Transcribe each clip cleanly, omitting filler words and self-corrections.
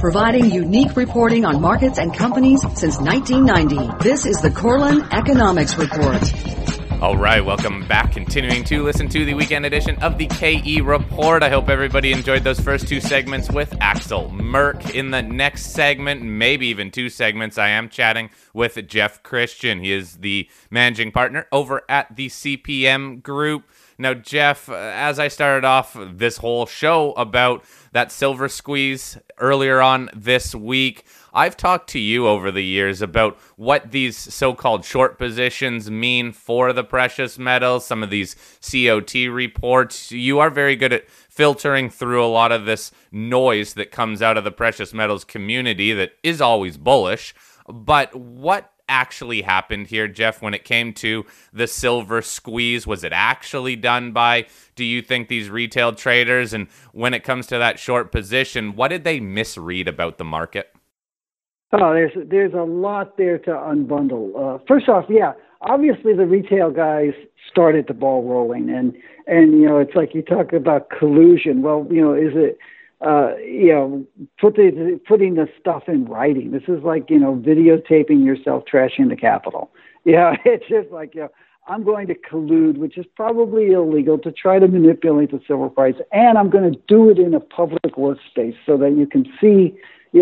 providing unique reporting on markets and companies since 1990. This is the Korelin Economics Report. All right, welcome back. Continuing to listen to the weekend edition of the KE Report. I hope everybody enjoyed those first two segments with Axel Merk. In the next segment, maybe even two segments, I am chatting with Jeff Christian. He is the managing partner over at the CPM Group. Now, Jeff, as I started off this whole show about that silver squeeze earlier on this week, I've talked to you over the years about what these so-called short positions mean for the precious metals, some of these COT reports. You are very good at filtering through a lot of this noise that comes out of the precious metals community that is always bullish. But what actually happened here, Jeff, when it came to the silver squeeze? Was it actually done by, do you think, these retail traders? And when it comes to that short position, what did they misread about the market? Oh, there's a lot there to unbundle. First off, obviously the retail guys started the ball rolling, and it's like you talk about collusion. Well, is it putting the stuff in writing? This is like videotaping yourself trashing the Capitol. It's just like I'm going to collude, which is probably illegal, to try to manipulate the silver price, and I'm going to do it in a public workspace so that you can see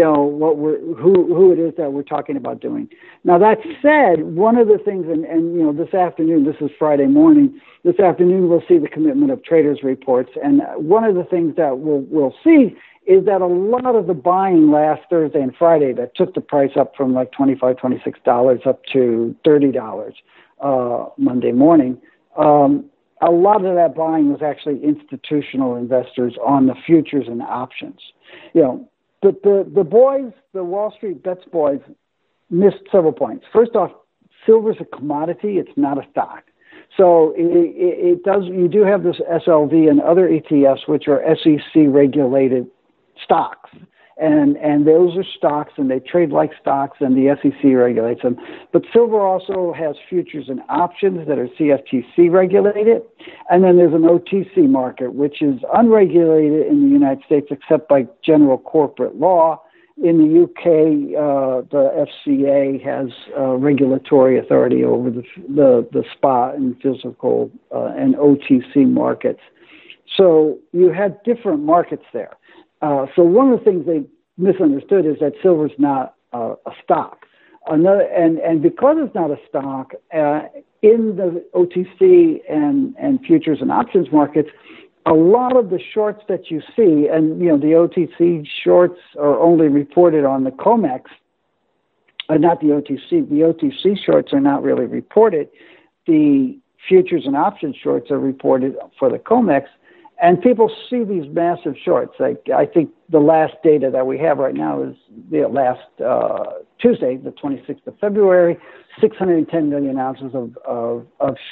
who it is that we're talking about doing. Now, that said, one of the things, and this afternoon, this is Friday morning, this afternoon we'll see the commitment of traders reports, and one of the things that we'll see is that a lot of the buying last Thursday and Friday that took the price up from like $25, $26 up to $30 Monday morning, a lot of that buying was actually institutional investors on the futures and options. But the boys, the Wall Street Bets boys, missed several points. First off, silver's a commodity; it's not a stock. So it does. You do have this SLV and other ETFs, which are SEC regulated stocks, and those are stocks, and they trade like stocks, and the SEC regulates them. But silver also has futures and options that are CFTC regulated, and then there's an OTC market, which is unregulated in the United States except by general corporate law. In the UK, the FCA has regulatory authority over the spot and physical and OTC markets. So you have different markets there. So one of the things they misunderstood is that silver's not a stock. And because it's not a stock, in the OTC and futures and options markets, a lot of the shorts that you see, and the OTC shorts are only reported on the COMEX, not the OTC. The OTC shorts are not really reported. The futures and options shorts are reported for the COMEX. And people see these massive shorts. Like, I think the last data that we have right now is the last Tuesday, the 26th of February, 610 million ounces of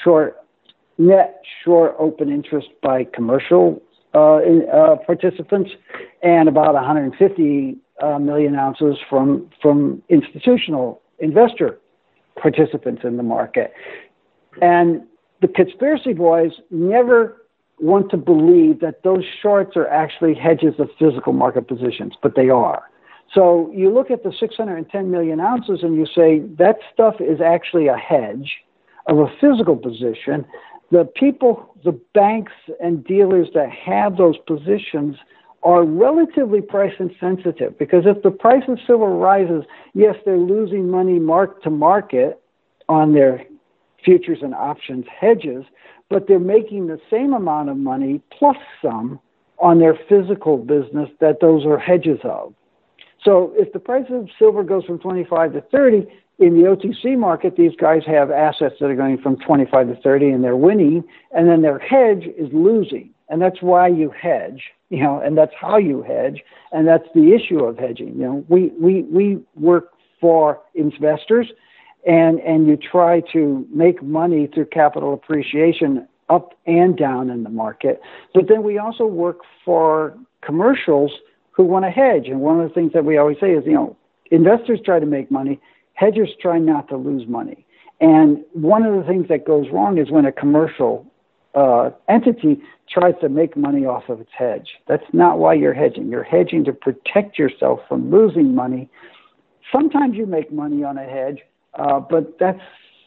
net short open interest by commercial participants, and about 150 million ounces from institutional investor participants in the market. And the conspiracy boys never want to believe that those shorts are actually hedges of physical market positions, but they are. So you look at the 610 million ounces and you say that stuff is actually a hedge of a physical position. The people, the banks and dealers that have those positions are relatively price insensitive, because if the price of silver rises, yes, they're losing money mark to market on their futures and options hedges, but they're making the same amount of money plus some on their physical business that those are hedges of. So if the price of silver goes from 25 to 30, in the OTC market, these guys have assets that are going from 25 to 30 and they're winning, and then their hedge is losing. And that's why you hedge, and that's how you hedge, and that's the issue of hedging. We work for investors, and you try to make money through capital appreciation up and down in the market. But then we also work for commercials who want to hedge. And one of the things that we always say is, investors try to make money, hedgers try not to lose money. And one of the things that goes wrong is when a commercial entity tries to make money off of its hedge. That's not why you're hedging. You're hedging to protect yourself from losing money. Sometimes you make money on a hedge, but that's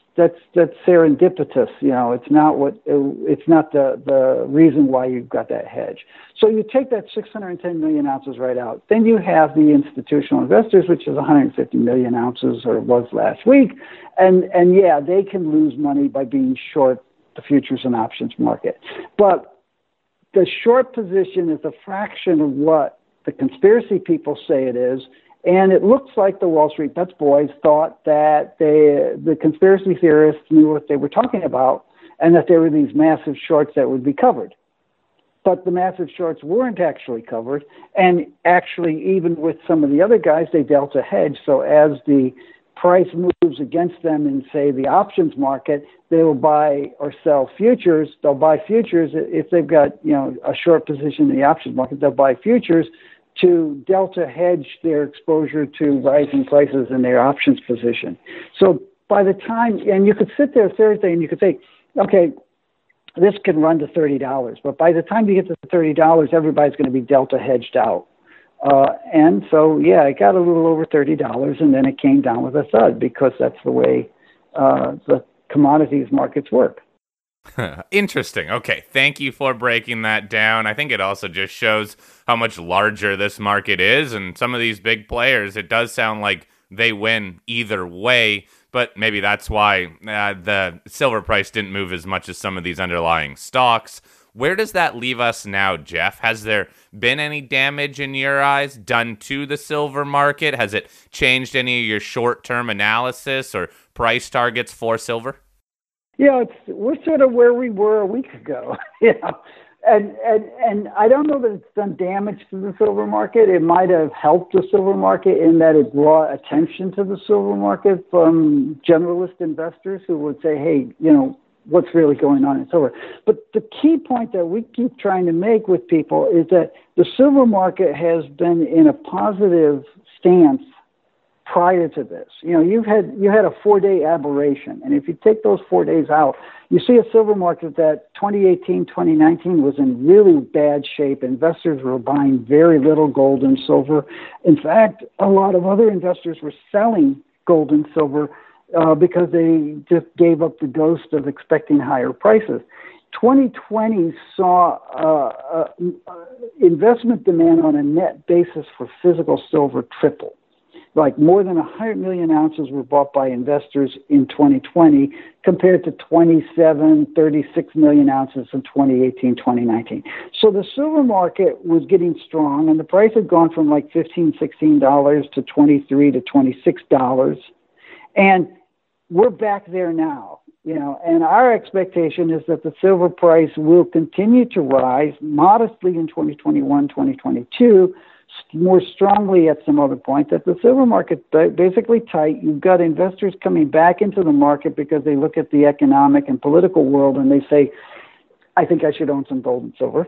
serendipitous. It's not the reason why you've got that hedge. So you take that 610 million ounces right out. Then you have the institutional investors, which is 150 million ounces, or was last week, and yeah, they can lose money by being short the futures and options market. But the short position is a fraction of what the conspiracy people say it is. And it looks like the Wall Street Bets boys thought that the conspiracy theorists knew what they were talking about and that there were these massive shorts that would be covered. But the massive shorts weren't actually covered. And actually, even with some of the other guys, they dealt a hedge. So as the price moves against them in, say, the options market, they will buy or sell futures. They'll buy futures. If they've got, a short position in the options market, they'll buy futures to delta hedge their exposure to rising prices in their options position. So by the time, and you could sit there Thursday and you could say, okay, this can run to $30, but by the time you get to $30, everybody's going to be delta hedged out. And so, yeah, it got a little over $30, and then it came down with a thud because that's the way the commodities markets work. Interesting. Okay, thank you for breaking that down. I think it also just shows how much larger this market is, and some of these big players, it does sound like they win either way, but maybe that's why the silver price didn't move as much as some of these underlying stocks. Where does that leave us now, Jeff? Has there been any damage in your eyes done to the silver market? Has it changed any of your short-term analysis or price targets for silver? We're sort of where we were a week ago, and I don't know that it's done damage to the silver market. It might have helped the silver market in that it brought attention to the silver market from generalist investors who would say, hey, what's really going on in silver. But the key point that we keep trying to make with people is that the silver market has been in a positive stance prior to this. You had a 4-day aberration. And if you take those 4 days out, you see a silver market that 2018, 2019 was in really bad shape. Investors were buying very little gold and silver. In fact, a lot of other investors were selling gold and silver because they just gave up the ghost of expecting higher prices. 2020 saw investment demand on a net basis for physical silver triple. Like more than 100 million ounces were bought by investors in 2020 compared to 36 million ounces in 2018, 2019. So the silver market was getting strong, and the price had gone from like $15, $16 to $23 to $26. And we're back there now, and our expectation is that the silver price will continue to rise modestly in 2021, 2022, more strongly at some other point, that the silver market basically tight. You've got investors coming back into the market because they look at the economic and political world and they say, I think I should own some gold and silver.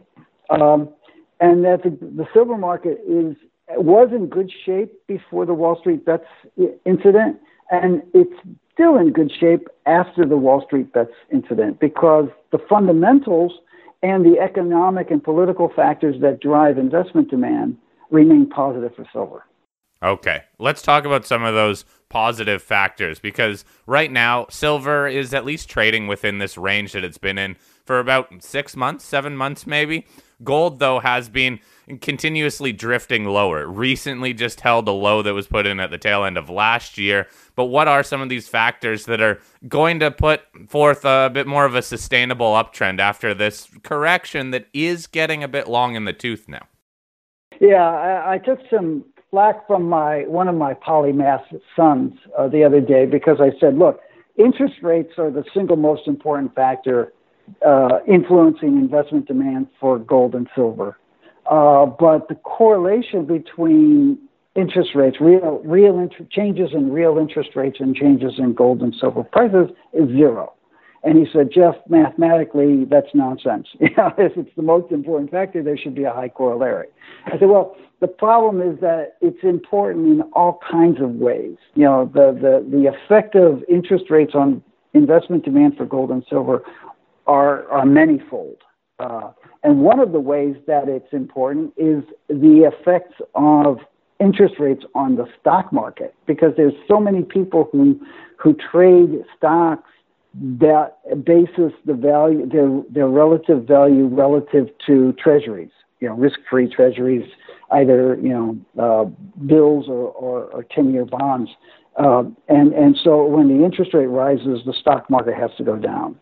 And that the silver market was in good shape before the Wall Street Bets incident, and it's still in good shape after the Wall Street Bets incident because the fundamentals and the economic and political factors that drive investment demand remain positive for silver. Okay, let's talk about some of those positive factors because right now silver is at least trading within this range that it's been in for about 6 months, 7 months maybe. Gold, though, has been continuously drifting lower. Recently just held a low that was put in at the tail end of last year. But what are some of these factors that are going to put forth a bit more of a sustainable uptrend after this correction that is getting a bit long in the tooth now? Yeah, I took some flack from one of my polymath sons the other day because I said, look, interest rates are the single most important factor influencing investment demand for gold and silver. But the correlation between interest rates, changes in real interest rates and changes in gold and silver prices is zero. And he said, Jeff, mathematically, that's nonsense. If it's the most important factor, there should be a high corollary. I said, well, the problem is that it's important in all kinds of ways. The effect of interest rates on investment demand for gold and silver are manyfold. And one of the ways that it's important is the effects of interest rates on the stock market, because there's so many people who trade stocks that basis the value, their relative value relative to treasuries, risk-free treasuries, either, bills or 10-year bonds. And so when the interest rate rises, the stock market has to go down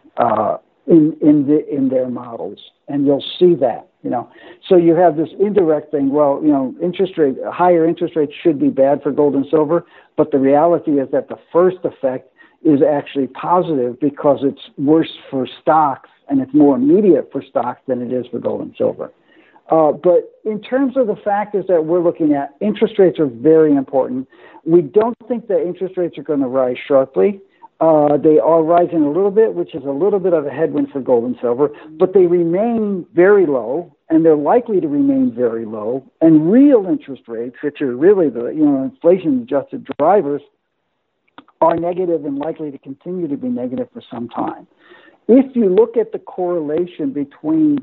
in their models. And you'll see that, So you have this indirect thing. Well, higher interest rates should be bad for gold and silver. But the reality is that the first effect is actually positive because it's worse for stocks and it's more immediate for stocks than it is for gold and silver. But in terms of the factors that we're looking at, interest rates are very important. We don't think that interest rates are going to rise sharply. They are rising a little bit, which is a little bit of a headwind for gold and silver, but they remain very low, and they're likely to remain very low. And real interest rates, which are really the inflation-adjusted drivers, are negative and likely to continue to be negative for some time. If you look at the correlation between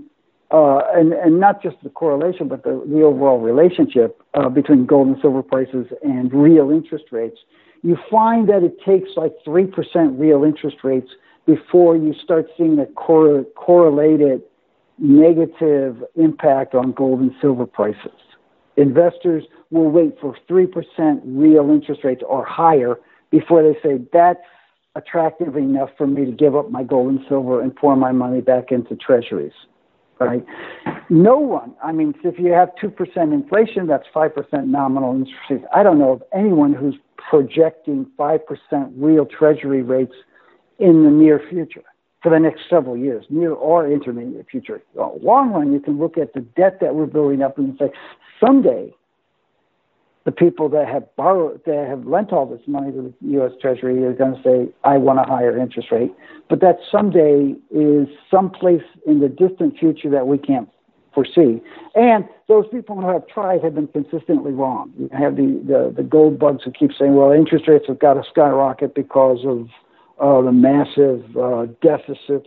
and not just the correlation, but the overall relationship between gold and silver prices and real interest rates, you find that it takes like 3% real interest rates before you start seeing a correlated negative impact on gold and silver prices. Investors will wait for 3% real interest rates or higher before they say, that's attractive enough for me to give up my gold and silver and pour my money back into treasuries. Right? No one, if you have 2% inflation, that's 5% nominal interest rates. I don't know of anyone who's projecting 5% real treasury rates in the near future for the next several years, near or intermediate future. In the long run, you can look at the debt that we're building up and say, someday, the people that have lent all this money to the U.S. Treasury are going to say, I want a higher interest rate. But that someday is someplace in the distant future that we can't foresee. And those people who have tried have been consistently wrong. You have the gold bugs who keep saying, well, interest rates have got to skyrocket because of the massive deficits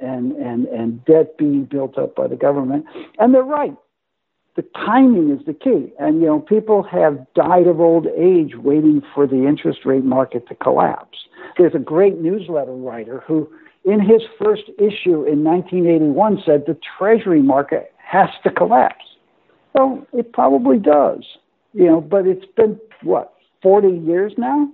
and debt being built up by the government. And they're right. The timing is the key. And, people have died of old age waiting for the interest rate market to collapse. There's a great newsletter writer who, in his first issue in 1981, said the Treasury market has to collapse. Well, it probably does, but it's been, 40 years now?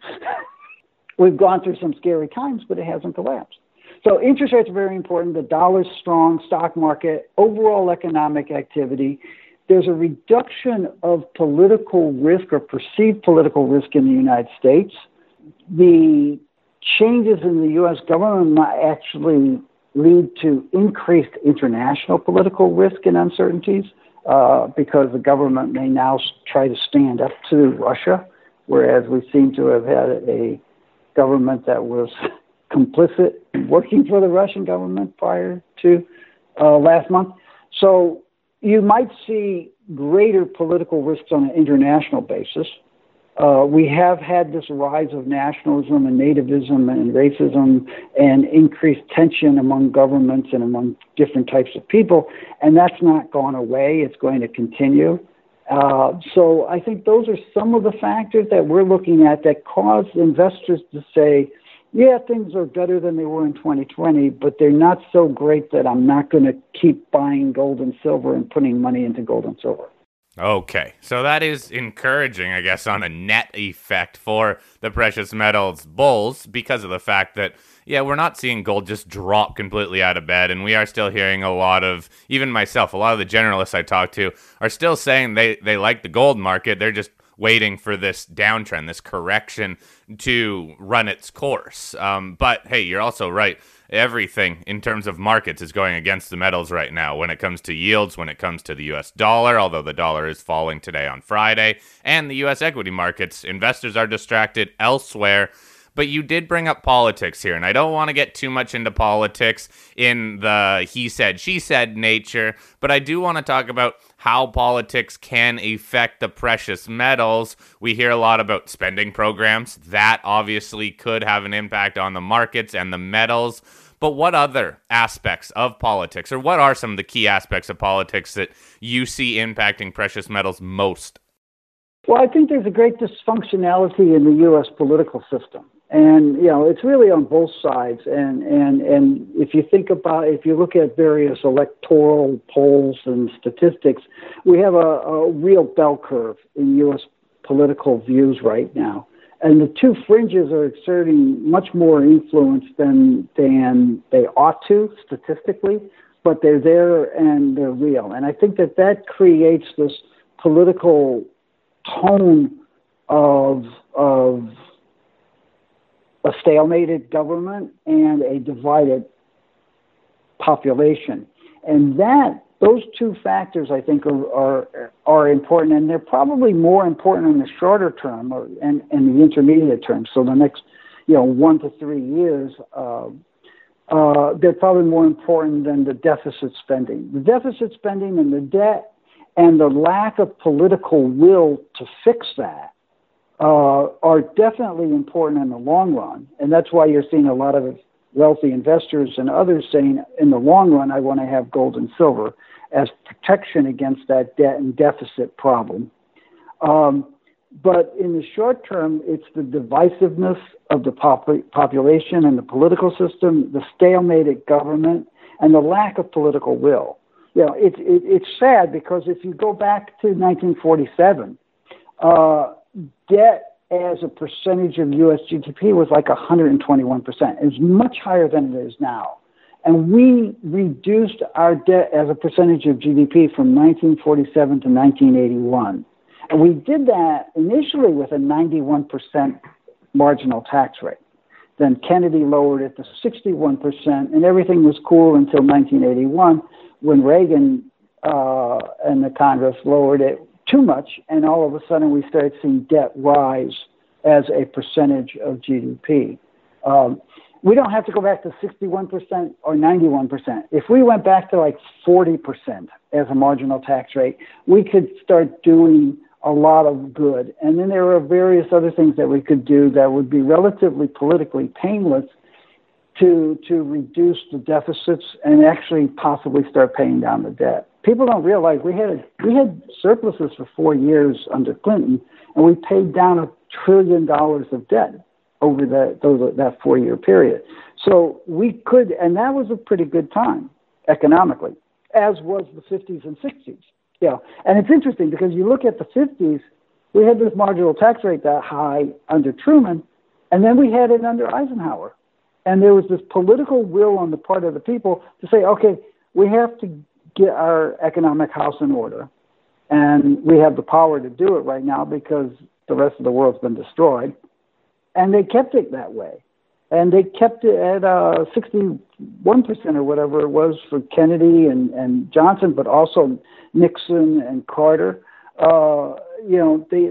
We've gone through some scary times, but it hasn't collapsed. So interest rates are very important. The dollar's strong, stock market, overall economic activity. There's a reduction of political risk or perceived political risk in the United States. The changes in the U.S. government might actually lead to increased international political risk and uncertainties because the government may now try to stand up to Russia, whereas we seem to have had a government that was complicit working for the Russian government prior to last month. So you might see greater political risks on an international basis. We have had this rise of nationalism and nativism and racism and increased tension among governments and among different types of people, and that's not gone away. It's going to continue. So I think those are some of the factors that we're looking at that cause investors to say, yeah, things are better than they were in 2020, but they're not so great that I'm not going to keep buying gold and silver and putting money into gold and silver. Okay, so that is encouraging, I guess, on a net effect for the precious metals bulls because of the fact that, we're not seeing gold just drop completely out of bed, and we are still hearing a lot of, even myself, a lot of the generalists I talk to are still saying they like the gold market. They're just waiting for this downtrend, this correction to run its course. But hey, you're also right. Everything in terms of markets is going against the metals right now when it comes to yields, when it comes to the U.S. dollar, although the dollar is falling today on Friday, and the U.S. equity markets. Investors are distracted elsewhere. But you did bring up politics here, and I don't want to get too much into politics in the he said, she said nature, but I do want to talk about how politics can affect the precious metals. We hear a lot about spending programs. That obviously could have an impact on the markets and the metals. But what other aspects of politics, or what are some of the key aspects of politics that you see impacting precious metals most? Well, I think there's a great dysfunctionality in the U.S. political system. And, it's really on both sides. And if you look at various electoral polls and statistics, we have a real bell curve in U.S. political views right now. And the two fringes are exerting much more influence than they ought to statistically, but they're there and they're real. And I think that creates this political tone of a stalemated government and a divided population. And those two factors, I think, are important, and they're probably more important in the shorter term and the intermediate term. So the next, 1 to 3 years, they're probably more important than the deficit spending. The deficit spending and the debt and the lack of political will to fix that are definitely important in the long run. And that's why you're seeing a lot of wealthy investors and others saying, in the long run, I want to have gold and silver as protection against that debt and deficit problem. But in the short term, it's the divisiveness of the population and the political system, the stalemated government, and the lack of political will. It's sad because if you go back to 1947, debt as a percentage of U.S. GDP was like 121%. It's much higher than it is now. And we reduced our debt as a percentage of GDP from 1947 to 1981. And we did that initially with a 91% marginal tax rate. Then Kennedy lowered it to 61%, and everything was cool until 1981 when Reagan and the Congress lowered it too much, and all of a sudden we started seeing debt rise as a percentage of GDP. We don't have to go back to 61% or 91%. If we went back to like 40% as a marginal tax rate, we could start doing a lot of good. And then there are various other things that we could do that would be relatively politically painless to reduce the deficits and actually possibly start paying down the debt. People don't realize we had surpluses for 4 years under Clinton, and we paid down $1 trillion of debt over that 4-year period. So we could, and that was a pretty good time economically, as was the 50s and 60s. And it's interesting because you look at the 50s, we had this marginal tax rate that high under Truman, and then we had it under Eisenhower. And there was this political will on the part of the people to say, okay, we have to get our economic house in order. And we have the power to do it right now because the rest of the world's been destroyed. And they kept it that way. And they kept it at 61% or whatever it was for Kennedy and Johnson, but also Nixon and Carter. They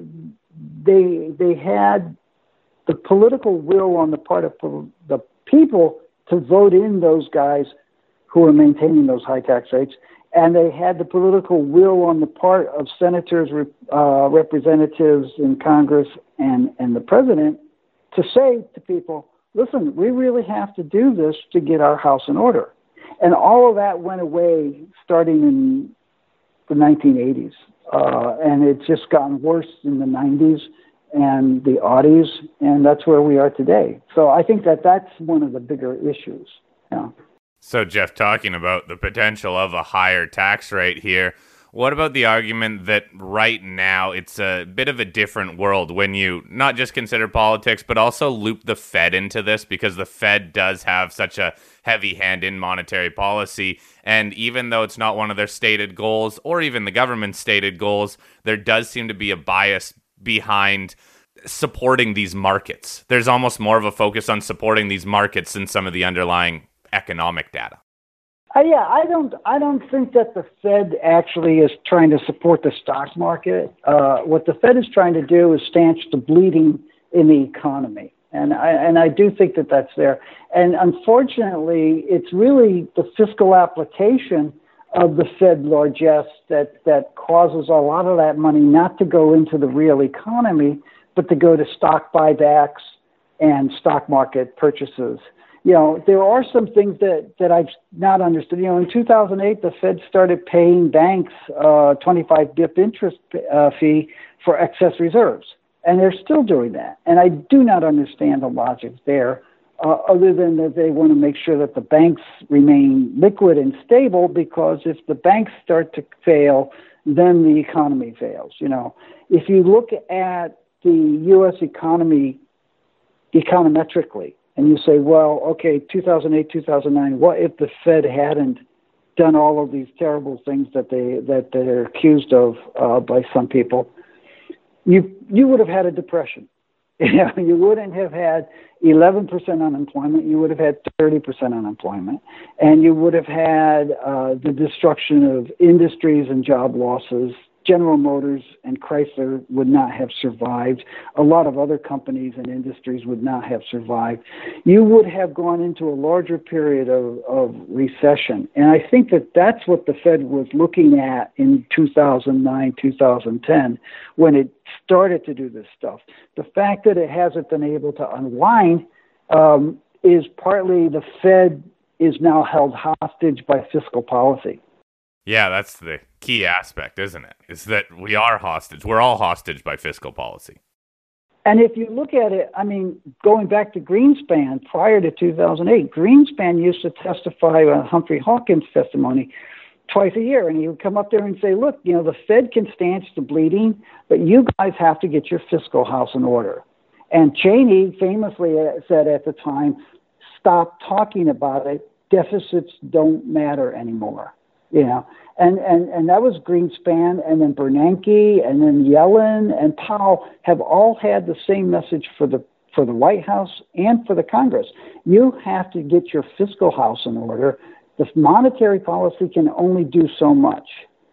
had the political will on the part of the people to vote in those guys who were maintaining those high tax rates. And they had the political will on the part of senators, representatives in Congress, and the president to say to people, listen, we really have to do this to get our house in order. And all of that went away starting in the 1980s. And it's just gotten worse in the 90s and the aughties, and that's where we are today. So I think that's one of the bigger issues. So, Jeff, talking about the potential of a higher tax rate here, what about the argument that right now it's a bit of a different world when you not just consider politics, but also loop the Fed into this, because the Fed does have such a heavy hand in monetary policy. And even though it's not one of their stated goals or even the government's stated goals, there does seem to be a bias behind supporting these markets. There's almost more of a focus on supporting these markets than some of the underlying economic data. I don't think that the Fed actually is trying to support the stock market. What the Fed is trying to do is stanch the bleeding in the economy. And I do think that that's there. And unfortunately, it's really the fiscal application of the Fed largesse that causes a lot of that money not to go into the real economy, but to go to stock buybacks and stock market purchases. There are some things that I've not understood. In 2008, the Fed started paying banks 25 BIP interest fee for excess reserves. And they're still doing that. And I do not understand the logic there, other than that they want to make sure that the banks remain liquid and stable, because if the banks start to fail, then the economy fails. If you look at the U.S. economy econometrically, and you say, well, okay, 2008, 2009, what if the Fed hadn't done all of these terrible things that they're accused of by some people? You would have had a depression. You wouldn't have had 11% unemployment. You would have had 30% unemployment. And you would have had the destruction of industries and job losses. General Motors and Chrysler would not have survived. A lot of other companies and industries would not have survived. You would have gone into a larger period of recession. And I think that that's what the Fed was looking at in 2009, 2010, when it started to do this stuff. The fact that it hasn't been able to unwind is partly the Fed is now held hostage by fiscal policy. Yeah, that's the key aspect, isn't it? Is that we are hostage. We're all hostage by fiscal policy. And if you look at it, going back to Greenspan, prior to 2008, Greenspan used to testify on Humphrey Hawkins' testimony twice a year. And he would come up there and say, look, the Fed can stanch the bleeding, but you guys have to get your fiscal house in order. And Cheney famously said at the time, stop talking about it. Deficits don't matter anymore. And that was Greenspan, and then Bernanke, and then Yellen and Powell have all had the same message for the White House and for the Congress. You have to get your fiscal house in order. The monetary policy can only do so much,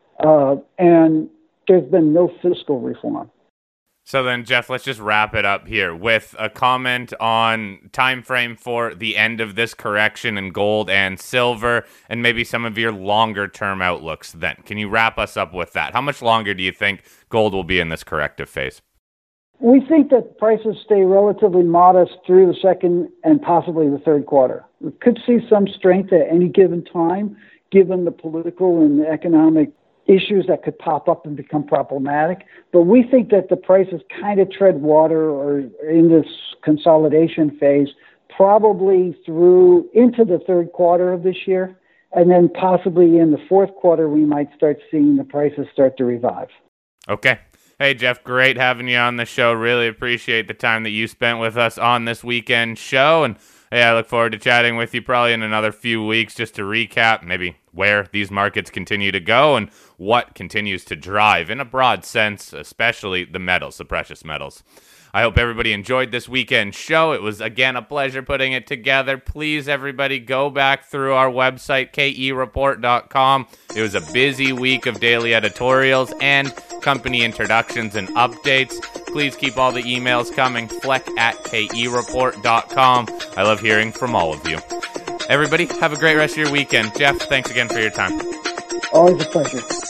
and there's been no fiscal reform. So then, Jeff, let's just wrap it up here with a comment on time frame for the end of this correction in gold and silver, and maybe some of your longer-term outlooks then. Can you wrap us up with that? How much longer do you think gold will be in this corrective phase? We think that prices stay relatively modest through the second and possibly the third quarter. We could see some strength at any given time, given the political and economic issues that could pop up and become problematic. But we think that the prices kind of tread water or in this consolidation phase, probably through into the third quarter of this year. And then possibly in the fourth quarter, we might start seeing the prices start to revive. Okay. Hey, Jeff, great having you on the show. Really appreciate the time that you spent with us on this weekend show. And hey, I look forward to chatting with you probably in another few weeks just to recap maybe where these markets continue to go and what continues to drive, in a broad sense, especially the metals, the precious metals. I hope everybody enjoyed this weekend show. It was, again, a pleasure putting it together. Please, everybody, go back through our website, kereport.com. It was a busy week of daily editorials and company introductions and updates. Please keep all the emails coming, fleck@kereport.com. I love hearing from all of you. Everybody, have a great rest of your weekend. Jeff, thanks again for your time. Always a pleasure.